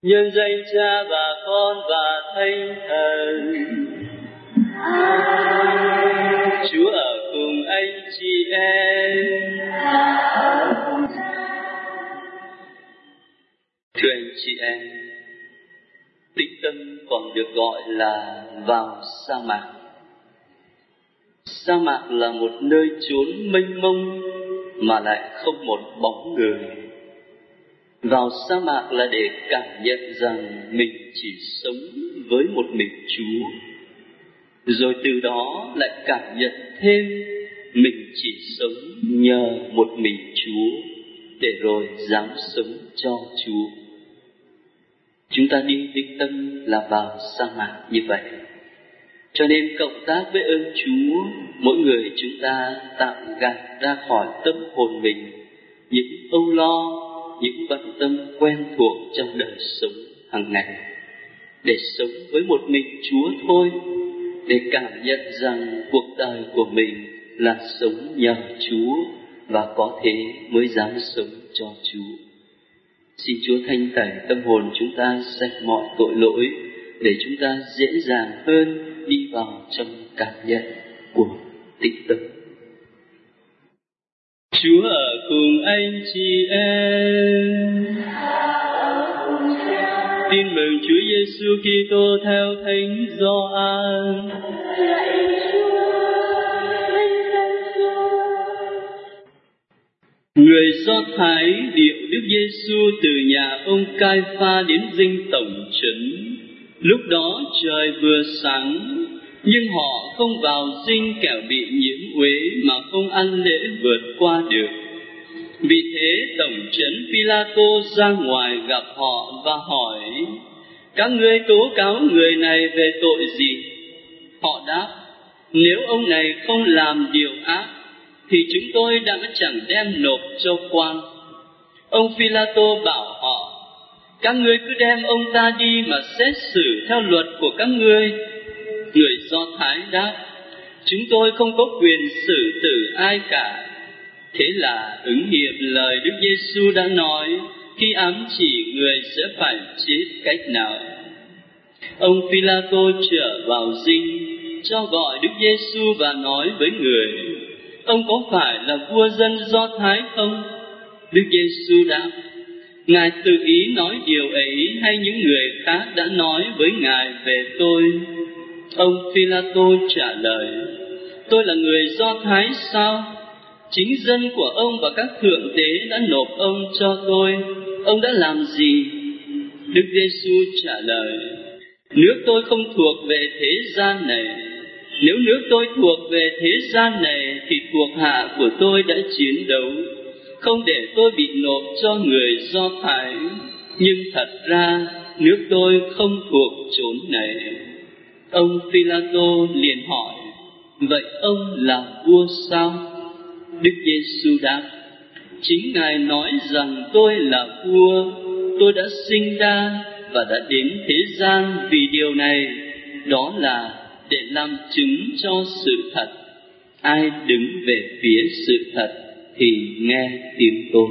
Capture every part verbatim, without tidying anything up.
nhân danh Cha và Con và Thánh Thần. Chúa ở cùng anh chị em. Thưa anh chị em, Tĩnh Tâm còn được gọi là vào sa mạc. Sa mạc là một nơi chốn mênh mông mà lại không một bóng người. Vào sa mạc là để cảm nhận rằng mình chỉ sống với một mình Chúa, rồi từ đó lại cảm nhận thêm mình chỉ sống nhờ một mình Chúa, để rồi dám sống cho Chúa. Chúng ta đi Tĩnh Tâm là vào sa mạc như vậy. Cho nên cộng tác với ơn Chúa, mỗi người chúng ta tạm gạt ra khỏi tâm hồn mình những âu lo, những bận tâm quen thuộc trong đời sống hàng ngày, để sống với một mình Chúa thôi, để cảm nhận rằng cuộc đời của mình là sống nhờ Chúa, và có thế mới dám sống cho Chúa. Xin Chúa thanh tẩy tâm hồn chúng ta sạch mọi tội lỗi, để chúng ta dễ dàng hơn đi vào trong cảm nhận của Tĩnh Tâm. Chúa ở cùng anh chị em. Tin mừng Chúa Giêsu Kitô theo Thánh Gioan. Người Do Thái điệu Đức Giêsu từ nhà ông Cai-pha đến dinh tổng trấn. Lúc đó trời vừa sáng, nhưng họ không vào dinh kẻo bị nhiễm uế mà không ăn lễ vượt qua được. Vì thế tổng trấn Phi-la-tô ra ngoài gặp họ và hỏi: các ngươi tố cáo người này về tội gì? Họ đáp: nếu ông này không làm điều ác thì chúng tôi đã chẳng đem nộp cho quan. Ông Phi-la-tô bảo họ: các ngươi cứ đem ông ta đi mà xét xử theo luật của các ngươi. Người Do Thái đáp: chúng tôi không có quyền xử tử ai cả. Thế là ứng nghiệm lời Đức Giêsu đã nói khi ám chỉ người sẽ phải chết cách nào. Ông Phi-la-tô trở vào dinh, cho gọi Đức Giêsu và nói với người: ông có phải là vua dân Do Thái không? Đức Giêsu đáp: Ngài tự ý nói điều ấy hay những người khác đã nói với Ngài về tôi? Ông Phi-la-tô trả lời: tôi là người Do Thái sao? Chính dân của ông và các thượng tế đã nộp ông cho tôi. Ông đã làm gì? Đức Giêsu trả lời: nước tôi không thuộc về thế gian này. Nếu nước tôi thuộc về thế gian này thì thuộc hạ của tôi đã chiến đấu, không để tôi bị nộp cho người Do Thái. Nhưng thật ra nước tôi không thuộc chốn này. Ông Phi-la-tô liền hỏi: vậy ông là vua sao? Đức Giêsu đáp: chính Ngài nói rằng tôi là vua. Tôi đã sinh ra và đã đến thế gian vì điều này, đó là để làm chứng cho sự thật. Ai đứng về phía sự thật thì nghe tiếng tôi.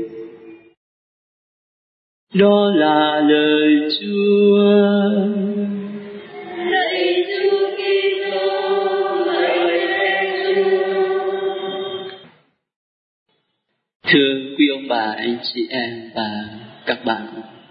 Đó là lời Chúa. Lạy Chúa Kitô, lạy Thánh Chúa. Thưa quý ông bà, anh chị em và các bạn,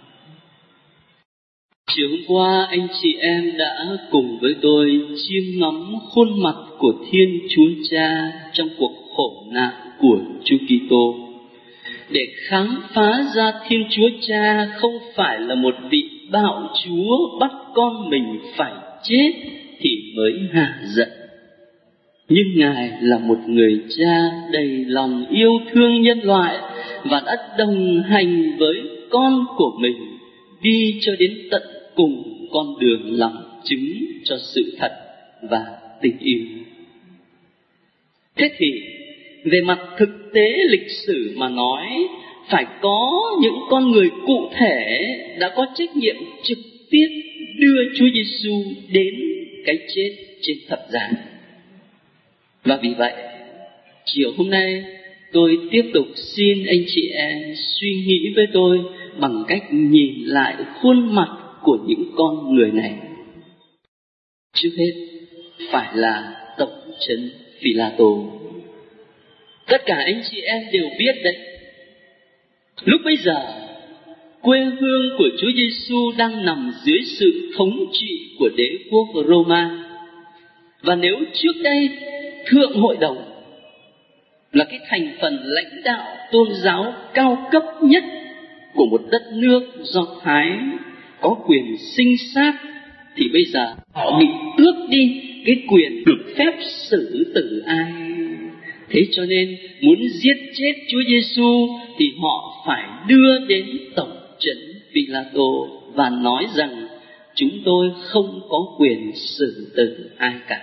chiều hôm qua anh chị em đã cùng với tôi chiêm ngắm khuôn mặt của Thiên Chúa Cha trong cuộc khổ nạn của Chúa Kitô, để khám phá ra Thiên Chúa Cha không phải là một vị bạo chúa bắt con mình phải chết thì mới hả giận, nhưng Ngài là một người cha đầy lòng yêu thương nhân loại và đã đồng hành với con của mình đi cho đến tận cùng con đường làm chứng cho sự thật và tình yêu. Thế thì về mặt thực tế lịch sử mà nói, phải có những con người cụ thể đã có trách nhiệm trực tiếp đưa Chúa Giêsu đến cái chết trên thập giá. Và vì vậy, chiều hôm nay tôi tiếp tục xin anh chị em suy nghĩ với tôi bằng cách nhìn lại khuôn mặt của những con người này. Trước hết phải là tổng trấn Phi-la-tô. Tất cả anh chị em đều biết đấy, lúc bấy giờ quê hương của Chúa Giêsu đang nằm dưới sự thống trị của đế quốc Roma. Và nếu trước đây Thượng Hội đồng là cái thành phần lãnh đạo tôn giáo cao cấp nhất của một đất nước Do Thái có quyền sinh sát, thì bây giờ họ bị tước đi cái quyền được phép xử tử ai. Thế cho nên muốn giết chết Chúa Giêsu thì họ phải đưa đến tổng trấn Phi-la-tô và nói rằng chúng tôi không có quyền xử tử ai cả.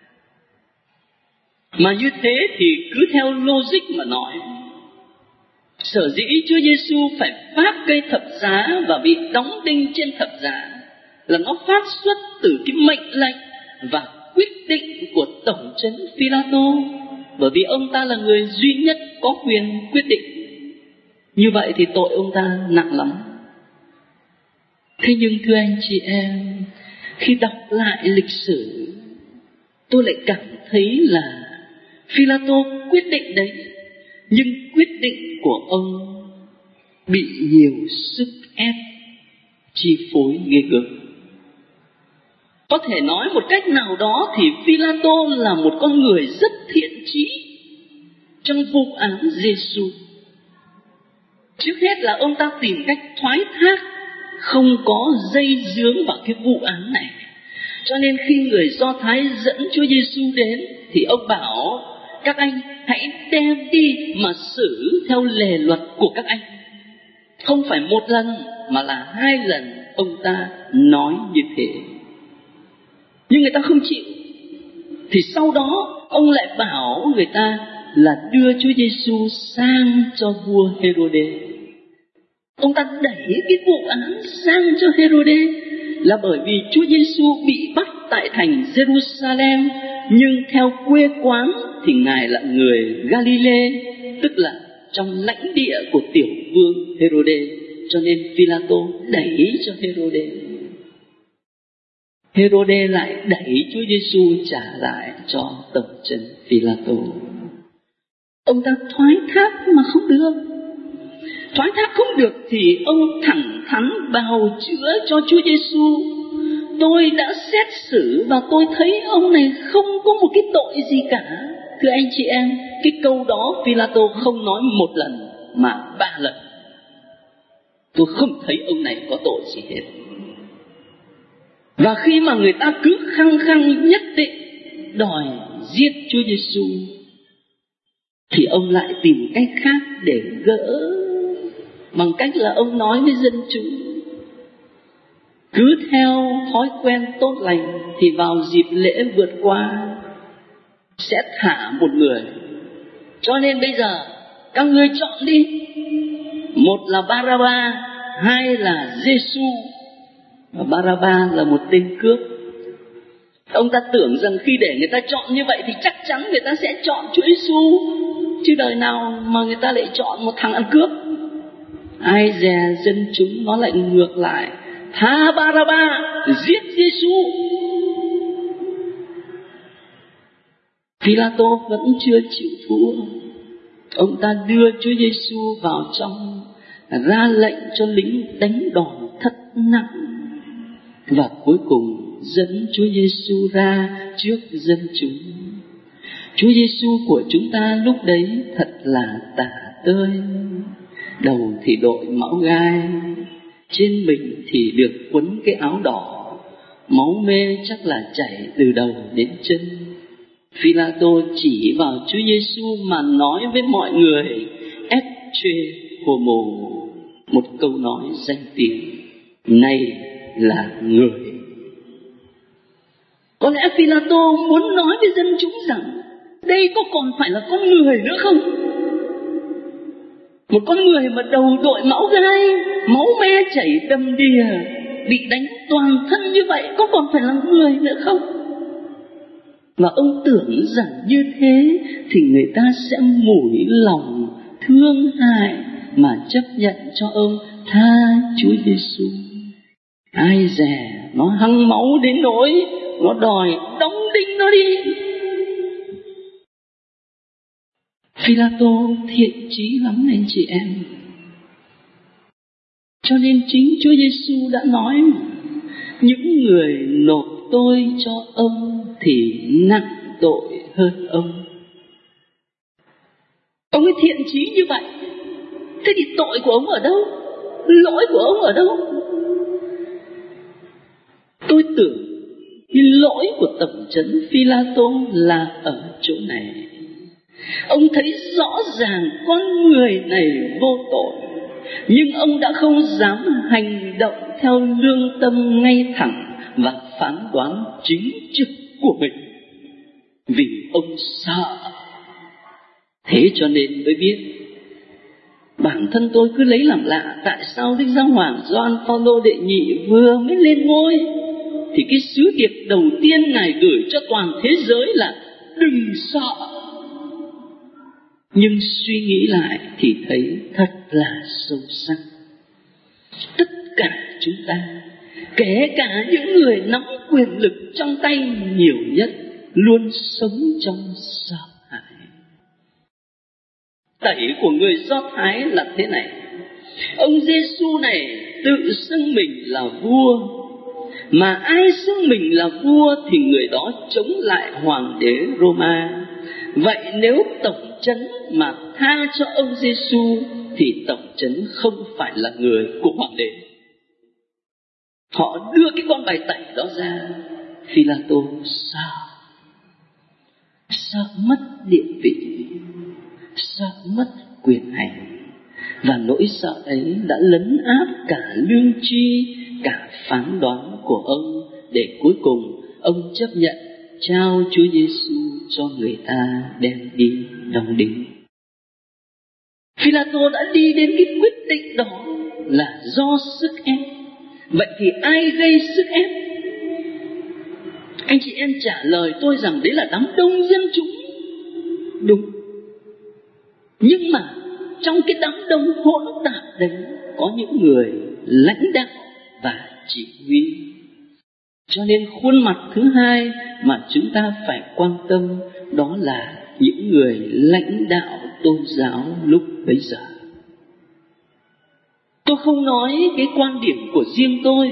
Mà như thế thì cứ theo logic mà nói, sở dĩ Chúa Giêsu phải vác cây thập giá và bị đóng đinh trên thập giá là nó phát xuất từ cái mệnh lệnh và quyết định của tổng trấn Phi-la-tô, bởi vì ông ta là người duy nhất có quyền quyết định. Như vậy thì tội ông ta nặng lắm. Thế nhưng thưa anh chị em, khi đọc lại lịch sử, tôi lại cảm thấy là Phi-la-tô quyết định đấy, nhưng quyết định của ông bị nhiều sức ép chi phối ghê gớm. Có thể nói một cách nào đó thì Phi-la-tô là một con người rất thiện chí trong vụ án Giêsu. Trước hết là ông ta tìm cách thoái thác, không có dây dướng vào cái vụ án này. Cho nên khi người Do Thái dẫn Chúa Giêsu đến thì ông bảo các anh hãy đem đi mà xử theo lề luật của các anh. Không phải một lần mà là hai lần ông ta nói như thế. Nhưng người ta không chịu. Thì sau đó ông lại bảo người ta là đưa Chúa Giêsu sang cho vua Hê-rô-đê. Ông ta đẩy cái vụ án sang cho Hê-rô-đê là bởi vì Chúa Giêsu bị bắt tại thành Jerusalem, nhưng theo quê quán thì Ngài là người Galilee, tức là trong lãnh địa của tiểu vương Hê-rô-đê. Cho nên Phi-la-tô đẩy cho Hê-rô-đê. Hê-rô-đê lại đẩy Chúa Giêsu trả lại cho tổng trấn Phi-la-tô. Ông ta thoái thác mà không được. Thoái thác không được thì ông thẳng thắn bào chữa cho Chúa Giêsu. Tôi đã xét xử và tôi thấy ông này không có một cái tội gì cả. Thưa anh chị em, cái câu đó Phi-la-tô không nói một lần mà ba lần. Tôi không thấy ông này có tội gì hết. Và khi mà người ta cứ khăng khăng nhất định đòi giết Chúa Giêsu thì ông lại tìm cách khác để gỡ, bằng cách là ông nói với dân chúng cứ theo thói quen tốt lành thì vào dịp lễ vượt qua sẽ thả một người. Cho nên bây giờ các ngươi chọn đi, một là Ba-ra-ba, hai là Giêsu. Và Ba-ra-ba là một tên cướp. Ông ta tưởng rằng khi để người ta chọn như vậy thì chắc chắn người ta sẽ chọn Chúa Giêsu, chứ đời nào mà người ta lại chọn một thằng ăn cướp. Ai dè dân chúng nó lại ngược lại, tha Ba-ra-ba, giết Giêsu. Phi-la-tô vẫn chưa chịu thua. Ông ta đưa Chúa Giêsu vào trong, ra lệnh cho lính đánh đòn thật nặng, và cuối cùng dẫn Chúa Giêsu ra trước dân chúng. Chúa Giêsu của chúng ta lúc đấy thật là tả tơi. Đầu thì đội mão gai, trên mình thì được quấn cái áo đỏ, máu mê chắc là chảy từ đầu đến chân. Phi-la-tô chỉ vào Chúa Giêsu mà nói với mọi người Ecce homo, một câu nói danh tiếng, này là người. Có lẽ Phi-la-tô muốn nói với dân chúng rằng đây có còn phải là con người nữa không? Một con người mà đầu đội mão gai, máu me chảy đầm đìa, bị đánh toàn thân như vậy, có còn phải là người nữa không? Và ông tưởng rằng như thế thì người ta sẽ mũi lòng thương hại mà chấp nhận cho ông tha Chúa Giêsu. Ai dè nó hăng máu đến nỗi nó đòi đóng đinh nó đi. Phi-la-tô thiện chí lắm anh chị em. Cho nên chính Chúa Giêsu đã nói, những người nộp tôi cho ông thì nặng tội hơn ông. Ông ấy thiện chí như vậy, thế thì tội của ông ở đâu? Lỗi của ông ở đâu? Tôi tưởng cái lỗi của tổng trấn Phi-la-tô là ở chỗ này. Ông thấy rõ ràng con người này vô tội, nhưng ông đã không dám hành động theo lương tâm ngay thẳng và phán đoán chính trực của mình, vì ông sợ. Thế cho nên mới biết, bản thân tôi cứ lấy làm lạ, tại sao Đức Giáo Hoàng Gioan Phaolô đệ nhị vừa mới lên ngôi thì cái sứ điệp đầu tiên Ngài gửi cho toàn thế giới là đừng sợ. Nhưng suy nghĩ lại thì thấy thật là sâu sắc. Tất cả chúng ta, kể cả những người nắm quyền lực trong tay nhiều nhất, luôn sống trong sợ hãi. Tẩy của người Do Thái là thế này: ông Giêsu này tự xưng mình là vua, mà ai xưng mình là vua thì người đó chống lại hoàng đế Roma. Vậy nếu tổng trấn mà tha cho ông Giêsu thì tổng trấn không phải là người của hoàng đế. Họ đưa cái con bài tẩy đó ra. Phi-la-tô sợ, sợ mất địa vị, sợ mất quyền hành, và nỗi sợ ấy đã lấn áp cả lương tri, cả phán đoán của ông, để cuối cùng ông chấp nhận trao Chúa Giêsu cho người ta đem đi đóng đinh. Phi-la-tô đã đi đến cái quyết định đó là do sức ép. Vậy thì ai gây sức ép? Anh chị em trả lời tôi rằng đấy là đám đông dân chúng. Đúng. Nhưng mà trong cái đám đông hỗn tạp đấy có những người lãnh đạo và chỉ huy. Cho nên khuôn mặt thứ hai mà chúng ta phải quan tâm đó là những người lãnh đạo tôn giáo lúc bấy giờ. Tôi không nói cái quan điểm của riêng tôi.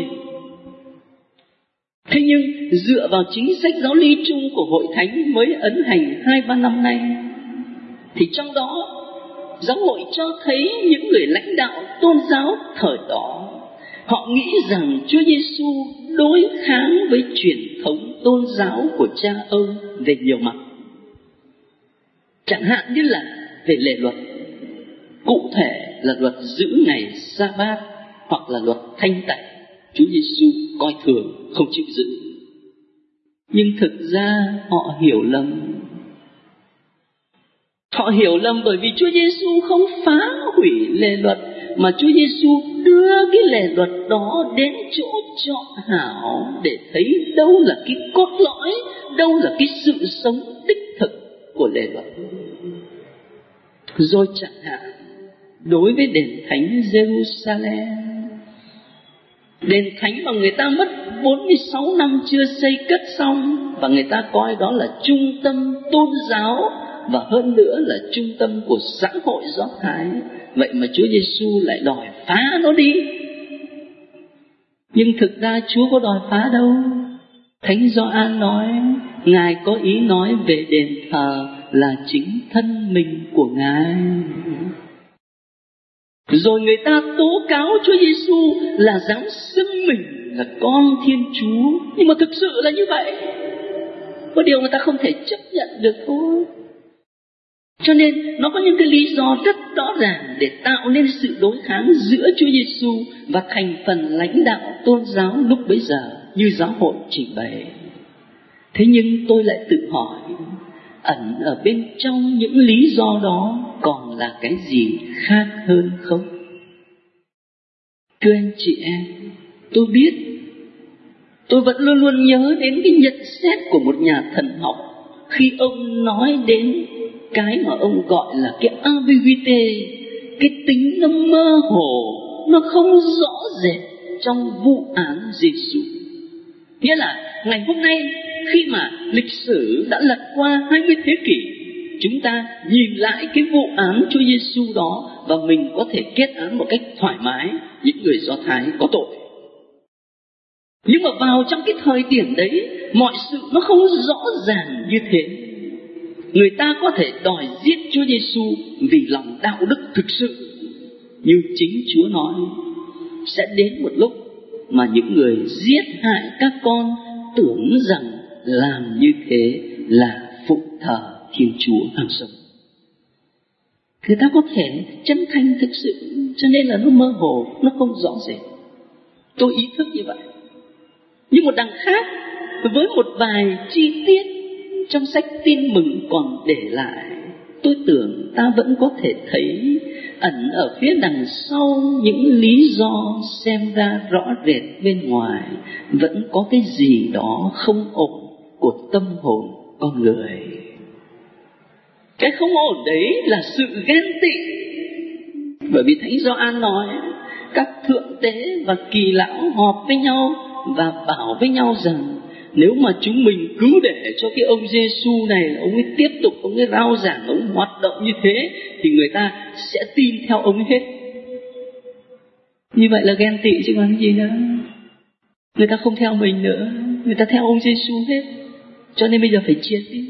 Thế nhưng dựa vào chính sách giáo lý chung của Hội Thánh mới ấn hành hai ba năm nay, thì trong đó giáo hội cho thấy những người lãnh đạo tôn giáo thời đó, họ nghĩ rằng Chúa Giêsu đối kháng với truyền thống tôn giáo của cha ông về nhiều mặt. Chẳng hạn như là về lề luật, cụ thể là luật giữ ngày Sa-bát hoặc là luật thanh tẩy, Chúa Giêsu coi thường, không chịu giữ. Nhưng thực ra họ hiểu lầm. Họ hiểu lầm bởi vì Chúa Giêsu không phá hủy lề luật, mà Chúa Giêsu đưa cái lề luật đó đến chỗ chọn hảo để thấy đâu là cái cốt lõi, đâu là cái sự sống đích thực của lề luật. Rồi chẳng hạn đối với đền thánh Jerusalem, đền thánh mà người ta mất bốn mươi sáu năm chưa xây cất xong, và người ta coi đó là trung tâm tôn giáo và hơn nữa là trung tâm của xã hội Do Thái. Vậy mà Chúa Giêsu lại đòi phá nó đi. Nhưng thực ra Chúa có đòi phá đâu. Thánh Gioan nói, Ngài có ý nói về đền thờ là chính thân mình của Ngài. Rồi người ta tố cáo Chúa Giêsu là dám xưng mình là con Thiên Chúa. Nhưng mà thực sự là như vậy. Có điều người ta không thể chấp nhận được thôi. Cho nên nó có những cái lý do rất rõ ràng để tạo nên sự đối kháng giữa Chúa Giêsu và thành phần lãnh đạo tôn giáo lúc bấy giờ như giáo hội trình bày. Thế nhưng tôi lại tự hỏi, ẩn ở bên trong những lý do đó còn là cái gì khác hơn không? Thưa anh chị em, tôi biết, tôi vẫn luôn luôn nhớ đến cái nhận xét của một nhà thần học khi ông nói đến cái mà ông gọi là cái ambiguïté, cái tính nó mơ hồ, nó không rõ rệt trong vụ án Giêsu. Nghĩa là ngày hôm nay khi mà lịch sử đã lật qua hai mươi thế kỷ, chúng ta nhìn lại cái vụ án Chúa Giêsu đó và mình có thể kết án một cách thoải mái những người Do Thái có tội. Nhưng mà vào trong cái thời điểm đấy, mọi sự nó không rõ ràng như thế. Người ta có thể đòi giết Chúa Giêsu vì lòng đạo đức thực sự, như chính Chúa nói, sẽ đến một lúc mà những người giết hại các con tưởng rằng làm như thế là phụng thờ Thiên Chúa hàng sống. Người ta có thể chân thành thực sự, cho nên là nó mơ hồ, nó không rõ rệt. Tôi ý thức như vậy. Nhưng một đằng khác, với một vài chi tiết trong sách Tin Mừng còn để lại, tôi tưởng ta vẫn có thể thấy ẩn ở phía đằng sau những lý do xem ra rõ rệt bên ngoài vẫn có cái gì đó không ổn của tâm hồn con người. Cái không ổn đấy là sự ghen tị. Bởi vì Thánh Gioan nói các thượng tế và kỳ lão họp với nhau và bảo với nhau rằng nếu mà chúng mình cứ để cho cái ông Giêsu này, ông ấy tiếp tục, ông ấy rao giảng, ông ấy hoạt động như thế, thì người ta sẽ tin theo ông ấy hết. Như vậy là ghen tị chứ còn gì nữa. Người ta không theo mình nữa, người ta theo ông Giêsu hết. Cho nên bây giờ phải chia đi.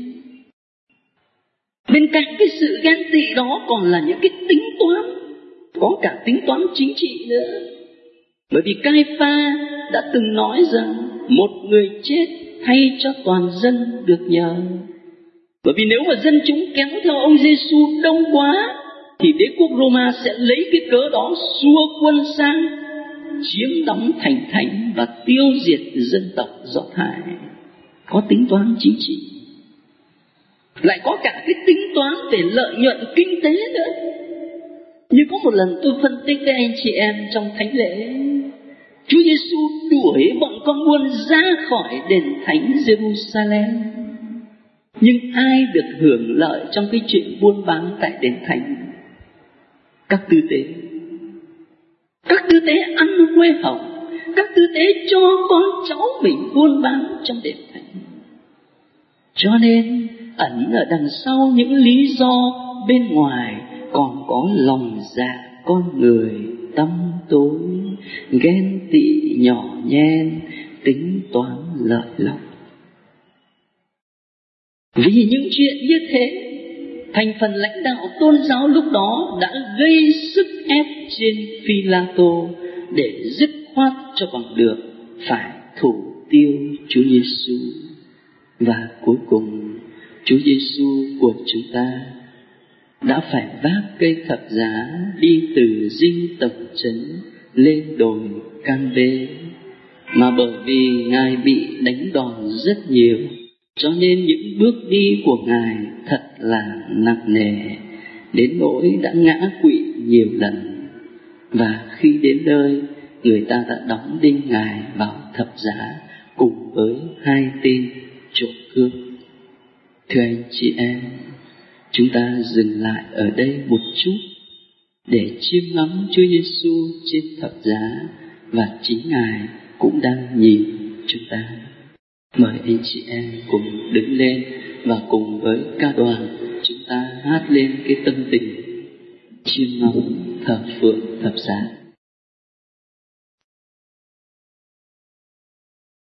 Bên cạnh cái sự ghen tị đó còn là những cái tính toán, có cả tính toán chính trị nữa. Bởi vì Cai-pha đã từng nói rằng một người chết thay cho toàn dân được nhờ. Bởi vì nếu mà dân chúng kéo theo ông Giêsu đông quá, thì đế quốc Roma sẽ lấy cái cớ đó xua quân sang, chiếm đóng thành thánh và tiêu diệt dân tộc Do Thái. Có tính toán chính trị. Lại có cả cái tính toán về lợi nhuận kinh tế nữa. Như có một lần tôi phân tích với anh chị em trong thánh lễ, Chúa Giêsu đuổi bọn con buôn ra khỏi đền thánh Jerusalem. Nhưng ai được hưởng lợi trong cái chuyện buôn bán tại đền thánh? Các tư tế. Các tư tế ăn quê hồng, các tư tế cho con cháu mình buôn bán trong đền thánh. Cho nên ẩn ở đằng sau những lý do bên ngoài còn có lòng dạ con người tâm tối, ghen tị nhỏ nhen, tính toán lợi lộc. Vì những chuyện như thế, thành phần lãnh đạo tôn giáo lúc đó đã gây sức ép trên Phi-la-tô để dứt khoát cho bằng được phải thủ tiêu Chúa Giêsu. Và cuối cùng Chúa Giêsu của chúng ta đã phải vác cây thập giá đi từ dinh tổng trấn lên đồi Can Bê. Mà bởi vì Ngài bị đánh đòn rất nhiều, cho nên những bước đi của Ngài thật là nặng nề, đến nỗi đã ngã quỵ nhiều lần. Và khi đến nơi, người ta đã đóng đinh Ngài vào thập giá cùng với hai tên trộm cướp. Thưa anh chị em, chúng ta dừng lại ở đây một chút để chiêm ngắm Chúa Giêsu trên thập giá, và chính Ngài cũng đang nhìn chúng ta. Mời anh chị em cùng đứng lên và cùng với ca đoàn chúng ta hát lên cái tâm tình chiêm ngắm thờ phượng thập giá.